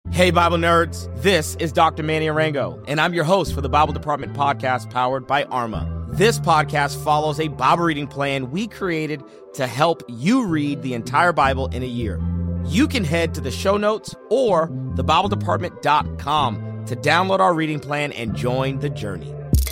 Hey, Bible nerds, this is Dr. Manny Arango, and I'm your host for the Bible Department podcast powered by Arma. This podcast follows a Bible reading plan we created to help you read the entire Bible in a year. You can head to the show notes or thebibledepartment.com to download our reading plan and join the journey.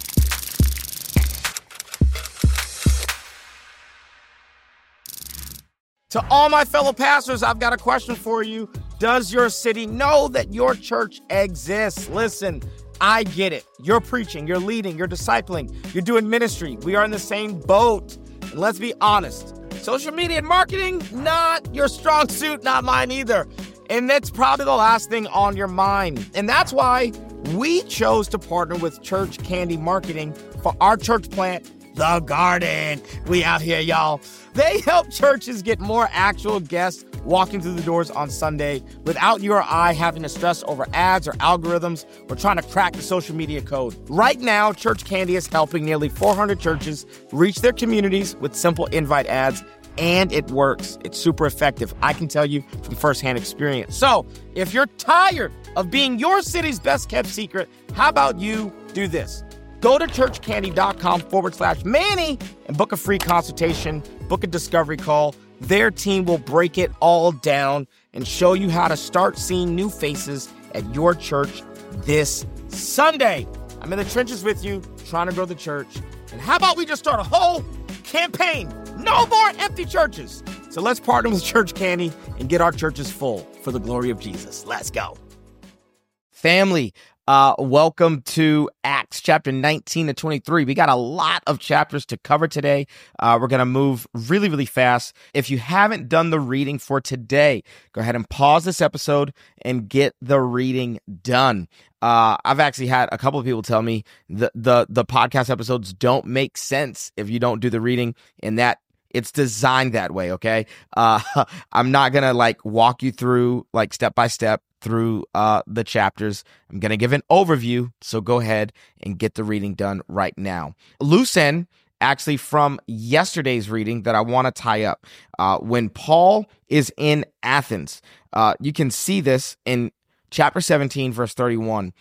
To all my fellow pastors, I've got a question for you. Does your city know that your church exists? Listen, I get it. You're preaching, you're leading, you're discipling, you're doing ministry. We are in the same boat. And let's be honest, social media and marketing, not your strong suit, not mine either. And that's probably the last thing on your mind. And that's why we chose to partner with Church Candy Marketing for our church plant, The Garden. We out here, y'all. They help churches get more actual guests walking through the doors on Sunday without you or I having to stress over ads or algorithms or trying to crack the social media code. Right now, Church Candy is helping nearly 400 churches reach their communities with simple invite ads, and it works. It's super effective. I can tell you from firsthand experience. So if you're tired of being your city's best kept secret, how about you do this? Go to churchcandy.com/Manny and book a free consultation, book a discovery call. Their team will break it all down and show you how to start seeing new faces at your church this Sunday. I'm in the trenches with you, trying to grow the church. And how about we just start a whole campaign? No more empty churches. So let's partner with Church Candy and get our churches full for the glory of Jesus. Let's go. Family, welcome to Acts chapter 19 to 23. We got a lot of chapters to cover today. We're going to move really, really fast. If you haven't done the reading for today, go ahead and pause this episode and get the reading done. I've actually had a couple of people tell me the podcast episodes don't make sense if you don't do the reading, and that it's designed that way, okay? I'm not going to walk you through step by step through the chapters. I'm going to give an overview, so go ahead and get the reading done right now. Loose end, actually from yesterday's reading that I want to tie up. When Paul is in Athens, you can see this in chapter 17, verse 31.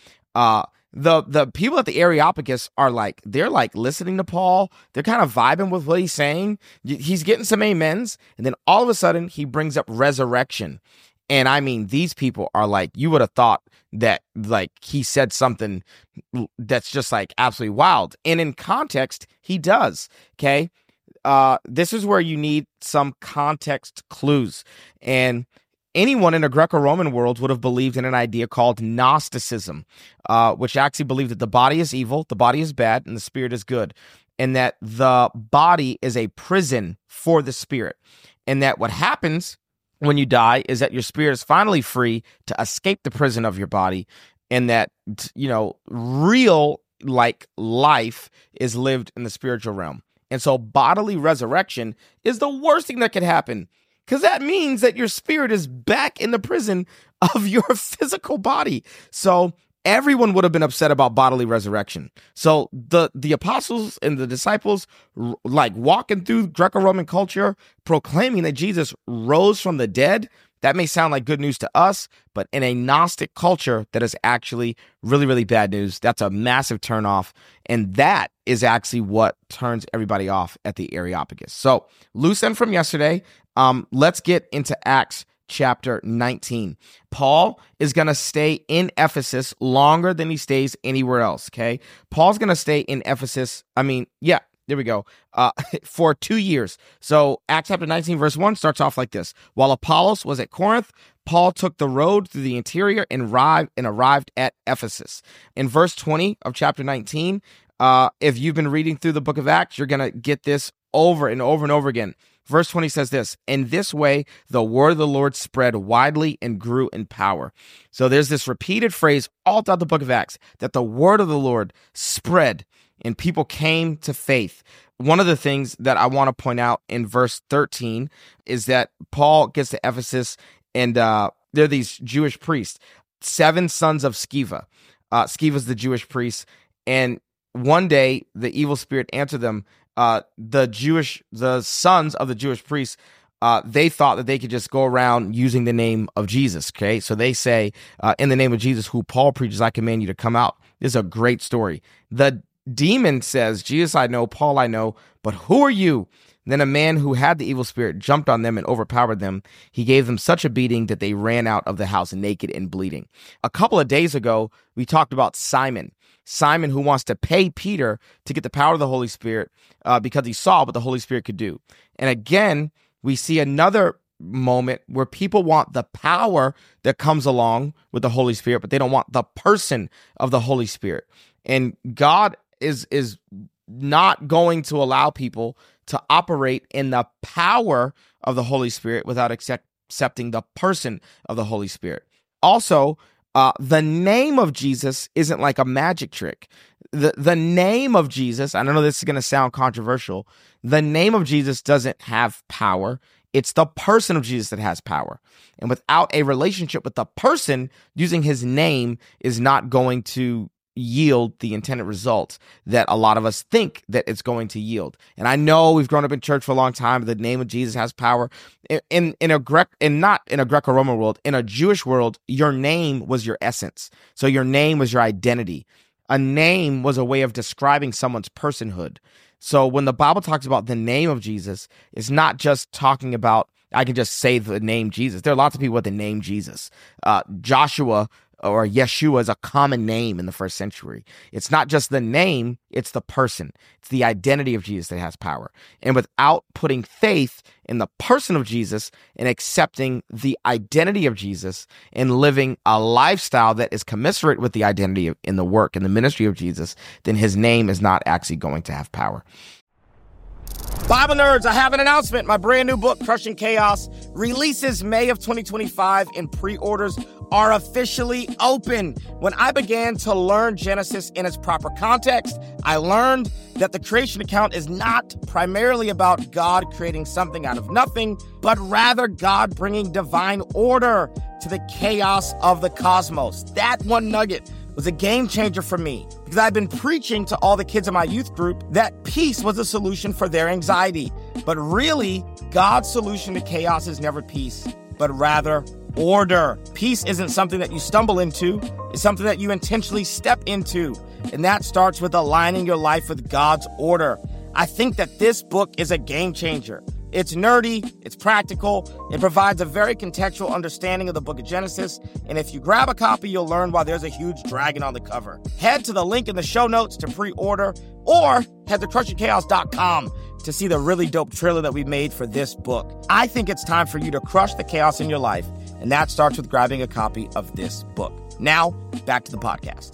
The people at the Areopagus are they're listening to Paul. They're kind of vibing with what he's saying. He's getting some amens. And then all of a sudden he brings up resurrection. And I mean, these people are you would have thought that he said something that's just absolutely wild. And in context, he does. Okay. This is where you need some context clues. And anyone in a Greco-Roman world would have believed in an idea called Gnosticism, which actually believed that the body is evil, the body is bad, and the spirit is good, and that the body is a prison for the spirit, and that what happens when you die is that your spirit is finally free to escape the prison of your body, and that, real life is lived in the spiritual realm. And so bodily resurrection is the worst thing that could happen, because that means that your spirit is back in the prison of your physical body. So everyone would have been upset about bodily resurrection. So the apostles and the disciples, walking through Greco-Roman culture, proclaiming that Jesus rose from the dead. That may sound like good news to us, but in a Gnostic culture, that is actually really, really bad news. That's a massive turnoff. And that is actually what turns everybody off at the Areopagus. So loose end from yesterday. Let's get into Acts chapter 19. Paul is going to stay in Ephesus longer than he stays anywhere else, okay? Paul's going to stay in Ephesus, there we go, for 2 years. So Acts chapter 19, verse 1 starts off like this. While Apollos was at Corinth, Paul took the road through the interior and arrived at Ephesus. In verse 20 of chapter 19, if you've been reading through the book of Acts, you're going to get this over and over and over again. Verse 20 says this: in this way, the word of the Lord spread widely and grew in power. So there's this repeated phrase all throughout the book of Acts that the word of the Lord spread and people came to faith. One of the things that I want to point out in verse 13 is that Paul gets to Ephesus and there are these Jewish priests, 7 sons of Sceva. Sceva's the Jewish priest. And one day the evil spirit answered them. The sons of the Jewish priests they thought that they could just go around using the name of Jesus, okay? So they say, in the name of Jesus, who Paul preaches, I command you to come out. This is a great story. The demon says, Jesus I know, Paul I know, but who are you? Then a man who had the evil spirit jumped on them and overpowered them. He gave them such a beating that they ran out of the house naked and bleeding. A couple of days ago, we talked about Simon. Simon who wants to pay Peter to get the power of the Holy Spirit because he saw what the Holy Spirit could do. And again, we see another moment where people want the power that comes along with the Holy Spirit, but they don't want the person of the Holy Spirit. And God is not going to allow people to operate in the power of the Holy Spirit without accepting the person of the Holy Spirit. Also, the name of Jesus isn't like a magic trick. The name of Jesus, I don't know this is going to sound controversial, the name of Jesus doesn't have power. It's the person of Jesus that has power. And without a relationship with the person, using his name is not going to yield the intended results that a lot of us think that it's going to yield. And I know we've grown up in church for a long time. The name of Jesus has power. Not in a Greco-Roman world, in a Jewish world, your name was your essence. So your name was your identity. A name was a way of describing someone's personhood. So when the Bible talks about the name of Jesus, it's not just talking about, I can just say the name Jesus. There are lots of people with the name Jesus. Joshua or Yeshua is a common name in the first century. It's not just the name, it's the person. It's the identity of Jesus that has power. And without putting faith in the person of Jesus and accepting the identity of Jesus and living a lifestyle that is commensurate with the identity in the work and the ministry of Jesus, then his name is not actually going to have power. Bible nerds, I have an announcement. My brand new book, Crushing Chaos, releases May of 2025 and pre-orders are officially open. When I began to learn Genesis in its proper context, I learned that the creation account is not primarily about God creating something out of nothing, but rather God bringing divine order to the chaos of the cosmos. That one nugget was a game changer for me because I've been preaching to all the kids in my youth group that peace was a solution for their anxiety. But really, God's solution to chaos is never peace, but rather order. Peace isn't something that you stumble into. It's something that you intentionally step into. And that starts with aligning your life with God's order. I think that this book is a game changer. It's nerdy, it's practical, it provides a very contextual understanding of the book of Genesis, and if you grab a copy, you'll learn why there's a huge dragon on the cover. Head to the link in the show notes to pre-order, or head to crushingchaos.com to see the really dope trailer that we made for this book. I think it's time for you to crush the chaos in your life, and that starts with grabbing a copy of this book. Now, back to the podcast.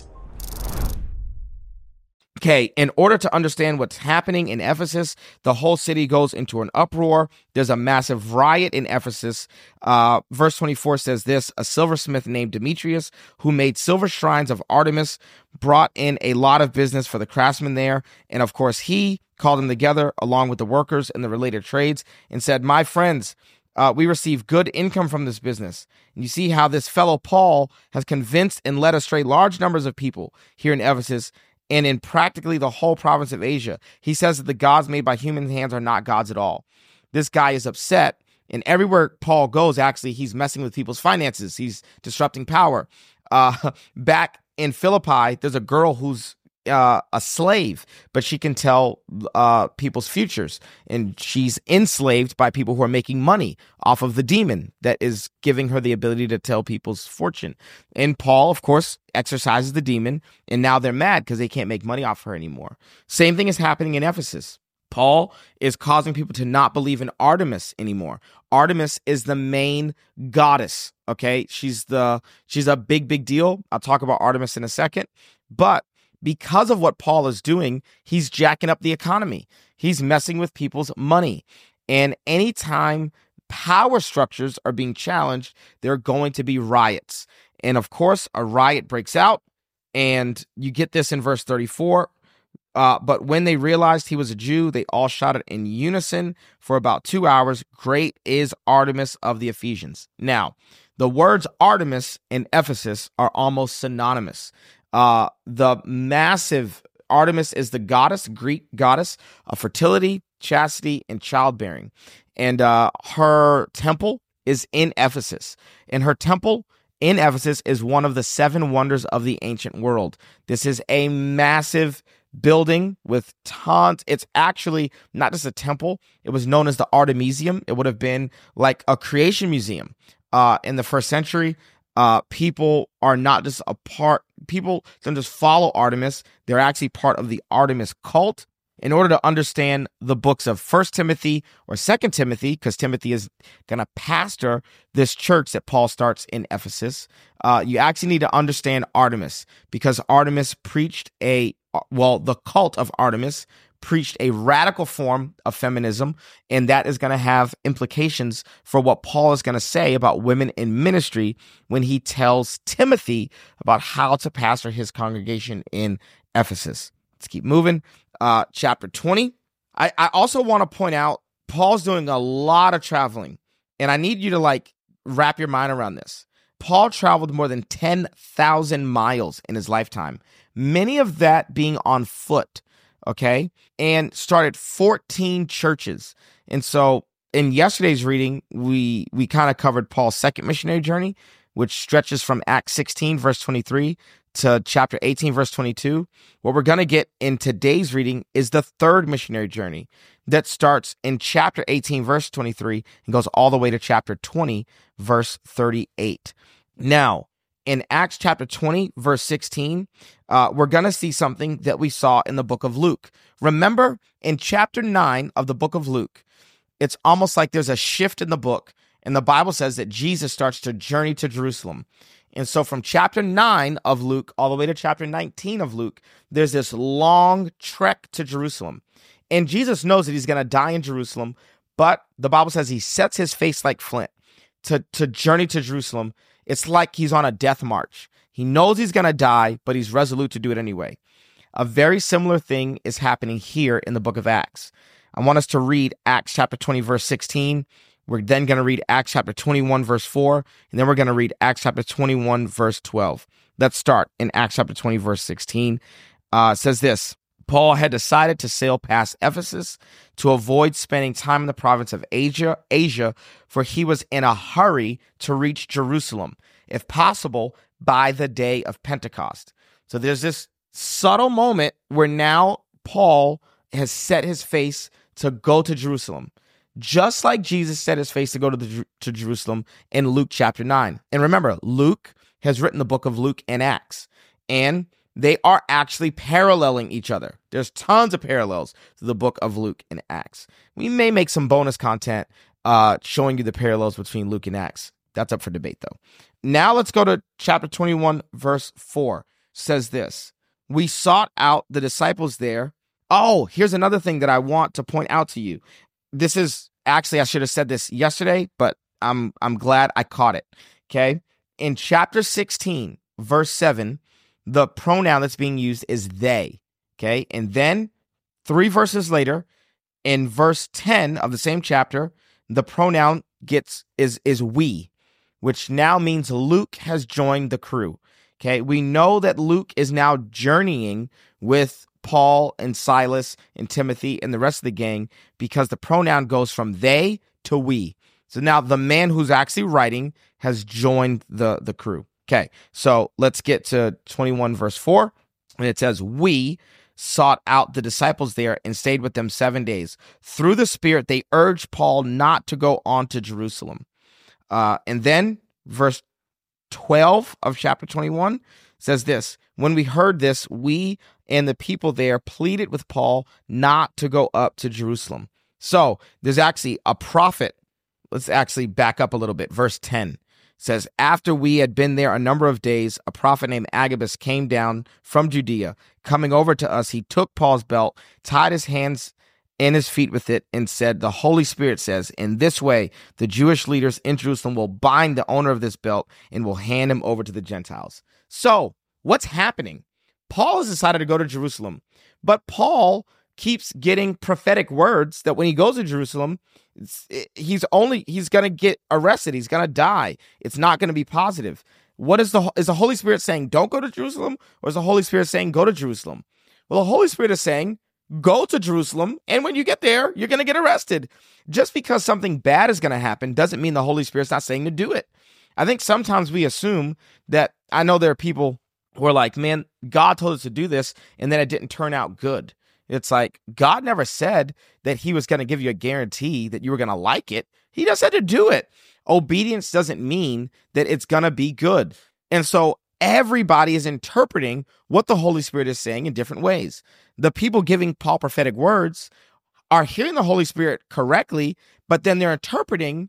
Okay, in order to understand what's happening in Ephesus, the whole city goes into an uproar. There's a massive riot in Ephesus. Verse 24 says this: a silversmith named Demetrius, who made silver shrines of Artemis, brought in a lot of business for the craftsmen there. And of course, he called them together along with the workers in the related trades and said, my friends, we receive good income from this business. And you see how this fellow Paul has convinced and led astray large numbers of people here in Ephesus and in practically the whole province of Asia. He says that the gods made by human hands are not gods at all. This guy is upset, and everywhere Paul goes, actually, he's messing with people's finances. He's disrupting power. Back in Philippi, there's a girl who's a slave, but she can tell people's futures, and she's enslaved by people who are making money off of the demon that is giving her the ability to tell people's fortune. And Paul, of course, exorcises the demon, and now they're mad because they can't make money off her anymore. Same thing is happening in Ephesus. Paul is causing people to not believe in Artemis anymore. Artemis is the main goddess, okay? She's a big deal. I'll talk about Artemis in a second, but because of what Paul is doing, he's jacking up the economy. He's messing with people's money. And anytime power structures are being challenged, there are going to be riots. And of course, a riot breaks out, and you get this in verse 34. But when they realized he was a Jew, they all shouted in unison for about 2 hours, "Great is Artemis of the Ephesians." Now, the words Artemis and Ephesus are almost synonymous. The massive Artemis is the goddess, Greek goddess of fertility chastity, and childbearing. And her temple is in Ephesus. And her temple in Ephesus is one of the 7 wonders of the ancient world. This is a massive building with tons. It's actually not just a temple. It was known as the Artemisium. It would have been like a creation museum. In the first century, people are not just people don't just follow Artemis. They're actually part of the Artemis cult. In order to understand the books of 1 Timothy or 2 Timothy, because Timothy is going to pastor this church that Paul starts in Ephesus, you actually need to understand Artemis, because Artemis preached the cult of Artemis preached a radical form of feminism, and that is going to have implications for what Paul is going to say about women in ministry when he tells Timothy about how to pastor his congregation in Ephesus. Let's keep moving. Chapter 20. I also want to point out Paul's doing a lot of traveling, and I need you to wrap your mind around this. Paul traveled more than 10,000 miles in his lifetime, many of that being on foot, okay, and started 14 churches. And so in yesterday's reading, we kind of covered Paul's second missionary journey, which stretches from Acts 16, verse 23 to chapter 18, verse 22. What we're going to get in today's reading is the third missionary journey that starts in chapter 18, verse 23 and goes all the way to chapter 20, verse 38. Now, in Acts chapter 20, verse 16, we're going to see something that we saw in the book of Luke. Remember, in chapter 9 of the book of Luke, it's almost like there's a shift in the book, and the Bible says that Jesus starts to journey to Jerusalem. And so from chapter 9 of Luke all the way to chapter 19 of Luke, there's this long trek to Jerusalem. And Jesus knows that he's going to die in Jerusalem, but the Bible says he sets his face like flint to journey to Jerusalem. It's like he's on a death march. He knows he's going to die, but he's resolute to do it anyway. A very similar thing is happening here in the book of Acts. I want us to read Acts chapter 20, verse 16. We're then going to read Acts chapter 21, verse 4, and then we're going to read Acts chapter 21, verse 12. Let's start in Acts chapter 20, verse 16. It says this: Paul had decided to sail past Ephesus to avoid spending time in the province of Asia, for he was in a hurry to reach Jerusalem, if possible, by the day of Pentecost. So there's this subtle moment where now Paul has set his face to go to Jerusalem, just like Jesus set his face to go to Jerusalem in Luke chapter 9. And remember, Luke has written the book of Luke and Acts, and they are actually paralleling each other. There's tons of parallels to the book of Luke and Acts. We may make some bonus content showing you the parallels between Luke and Acts. That's up for debate, though. Now let's go to chapter 21, verse 4. It says this: we sought out the disciples there. Oh, here's another thing that I want to point out to you. This is actually, I should have said this yesterday, but I'm glad I caught it. Okay. In chapter 16, verse 7, the pronoun that's being used is they. Okay. And then 3 verses later, in verse 10 of the same chapter, the pronoun is we, which now means Luke has joined the crew. Okay. We know that Luke is now journeying with Paul and Silas and Timothy and the rest of the gang because the pronoun goes from they to we. So now the man who's actually writing has joined the crew. Okay, so let's get to 21 verse 4. And it says, we sought out the disciples there and stayed with them 7 days. Through the Spirit, they urged Paul not to go on to Jerusalem. And then verse 12 of chapter 21 says this: when we heard this, we and the people there pleaded with Paul not to go up to Jerusalem. So there's actually a prophet. Let's actually back up a little bit. Verse 10 says, after we had been there a number of days, a prophet named Agabus came down from Judea. Coming over to us, he took Paul's belt, tied his hands and his feet with it, and said, the Holy Spirit says, in this way, the Jewish leaders in Jerusalem will bind the owner of this belt and will hand him over to the Gentiles. So what's happening? Paul has decided to go to Jerusalem, but Paul keeps getting prophetic words that when he goes to Jerusalem, he's going to get arrested. He's going to die. It's not going to be positive. Is the Holy Spirit saying, don't go to Jerusalem? Or is the Holy Spirit saying, go to Jerusalem? Well, the Holy Spirit is saying, go to Jerusalem, and when you get there, you're going to get arrested. Just because something bad is going to happen doesn't mean the Holy Spirit's not saying to do it. I think sometimes we assume that, I know there are people who are like, man, God told us to do this, and then it didn't turn out good. It's like, God never said that he was going to give you a guarantee that you were going to like it. He just said to do it. Obedience doesn't mean that it's going to be good. And so everybody is interpreting what the Holy Spirit is saying in different ways. The people giving Paul prophetic words are hearing the Holy Spirit correctly, but then they're interpreting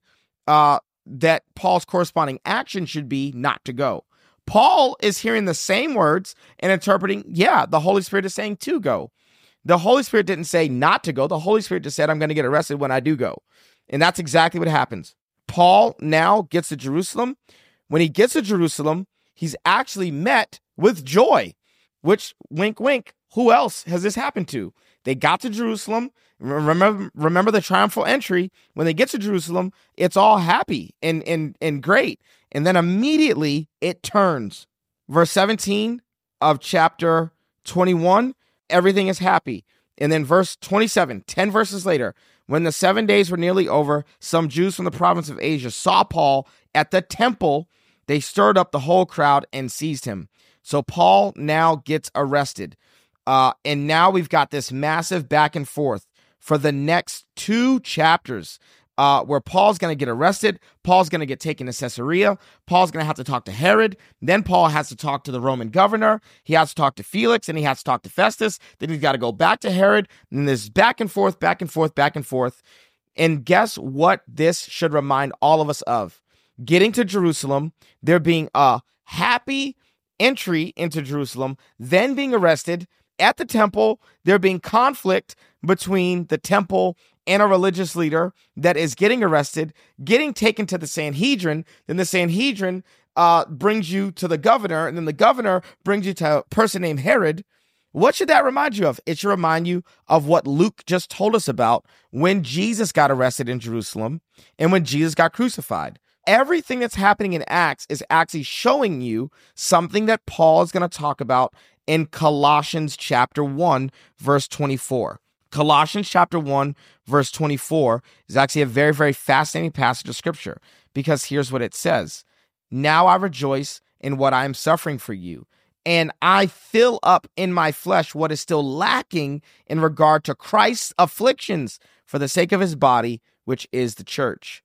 that Paul's corresponding action should be not to go. Paul is hearing the same words and interpreting, yeah, the Holy Spirit is saying to go. The Holy Spirit didn't say not to go. The Holy Spirit just said, I'm going to get arrested when I do go. And that's exactly what happens. Paul now gets to Jerusalem. When he gets to Jerusalem, he's actually met with joy, which, wink, wink, who else has this happened to? They got to Jerusalem. Remember the triumphal entry. When they get to Jerusalem, it's all happy and great. And then immediately it turns. Verse 17 of chapter 21, everything is happy. And then verse 27, 10 verses later, when the 7 days were nearly over, some Jews from the province of Asia saw Paul at the temple. They stirred up the whole crowd and seized him. So Paul now gets arrested. And now we've got this massive back and forth for the next 2 chapters where Paul's going to get arrested. Paul's going to get taken to Caesarea. Paul's going to have to talk to Herod. Then Paul has to talk to the Roman governor. He has to talk to Felix, and he has to talk to Festus. Then he's got to go back to Herod. And there's back and forth, back and forth, back and forth. And guess what this should remind all of us of? Getting to Jerusalem, there being a happy entry into Jerusalem, then being arrested at the temple, there being conflict between the temple and a religious leader that is getting arrested, getting taken to the Sanhedrin. Then the Sanhedrin brings you to the governor, and then the governor brings you to a person named Herod. What should that remind you of? It should remind you of what Luke just told us about when Jesus got arrested in Jerusalem and when Jesus got crucified. Everything that's happening in Acts is actually showing you something that Paul is going to talk about in Colossians chapter 1, verse 24. Colossians chapter 1, verse 24 is actually a very, very fascinating passage of scripture, because here's what it says. Now I rejoice in what I am suffering for you, and I fill up in my flesh what is still lacking in regard to Christ's afflictions for the sake of his body, which is the church.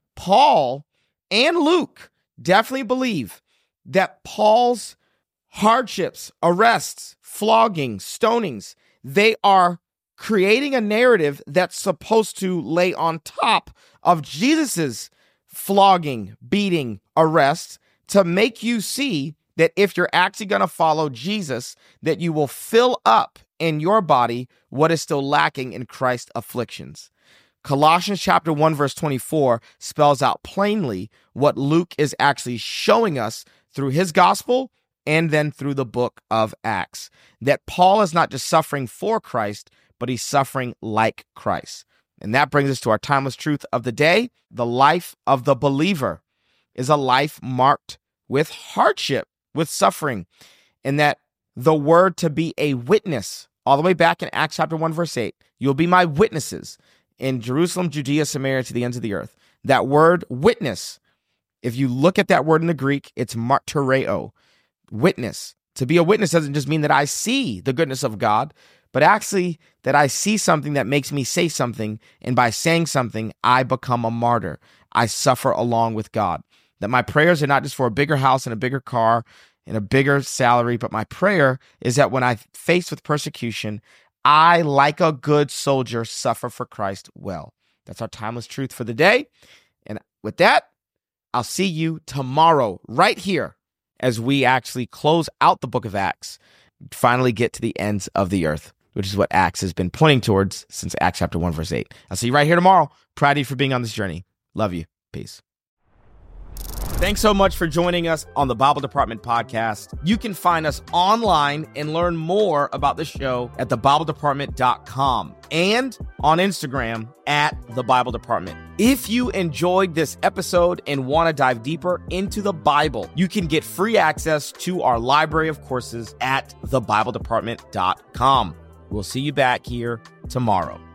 Paul and Luke definitely believe that Paul's hardships, arrests, flogging, stonings, they are creating a narrative that's supposed to lay on top of Jesus's flogging, beating, arrests to make you see that if you're actually going to follow Jesus, that you will fill up in your body what is still lacking in Christ's afflictions. Colossians chapter 1, verse 24 spells out plainly what Luke is actually showing us through his gospel and then through the book of Acts, that Paul is not just suffering for Christ, but he's suffering like Christ. And that brings us to our timeless truth of the day. The life of the believer is a life marked with hardship, with suffering, and that the word to be a witness, all the way back in Acts chapter 1, verse 8, you'll be my witnesses in Jerusalem, Judea, Samaria, to the ends of the earth. That word witness, if you look at that word in the Greek, it's martyreo, witness. To be a witness doesn't just mean that I see the goodness of God, but actually that I see something that makes me say something, and by saying something, I become a martyr. I suffer along with God. That my prayers are not just for a bigger house and a bigger car and a bigger salary, but my prayer is that when I'm faced with persecution, I, like a good soldier, suffer for Christ well. That's our timeless truth for the day. And with that, I'll see you tomorrow right here as we actually close out the book of Acts, finally get to the ends of the earth, which is what Acts has been pointing towards since Acts chapter 1, verse 8. I'll see you right here tomorrow. Proud of you for being on this journey. Love you. Peace. Thanks so much for joining us on the Bible Department podcast. You can find us online and learn more about the show at thebibledepartment.com and on Instagram at The Bible Department. If you enjoyed this episode and want to dive deeper into the Bible, you can get free access to our library of courses at thebibledepartment.com. We'll see you back here tomorrow.